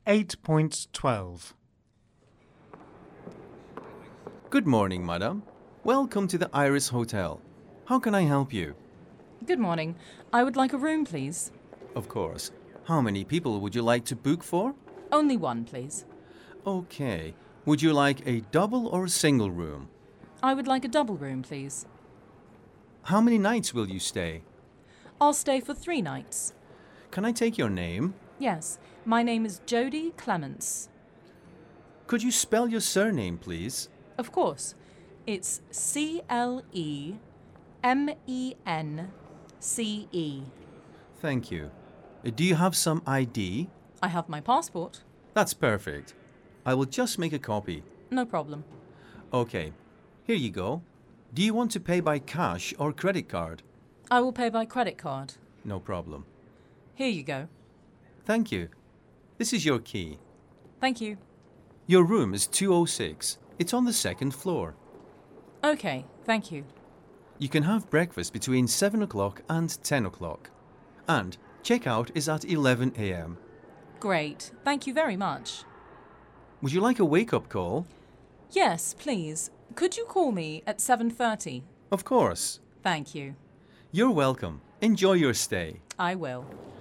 8.12. Good morning, madam. Welcome to the Iris Hotel. How can I help you? Good morning. I would like a room, please. Of course. How many people would you like to book for? Only one, please. Okay. Would you like a double or single room? I would like a double room, please. How many nights will you stay? I'll stay for 3 nights. Can I take your name? Yes, my name is Jodie Clements. Could you spell your surname, please? Of course. It's CLEMENCE. Thank you. Do you have some ID? I have my passport. That's perfect. I will just make a copy. No problem. Okay. Here you go. Do you want to pay by cash or credit card? I will pay by credit card. No problem. Here you go. Thank you. This is your key. Thank you. Your room is 206. It's on the 2nd floor. Okay, thank you. You can have breakfast between 7 o'clock and 10 o'clock. And checkout is at 11 a.m. Great. Thank you very much. Would you like a wake-up call? Yes, please. Could you call me at 7:30? Of course. Thank you. You're welcome. Enjoy your stay. I will.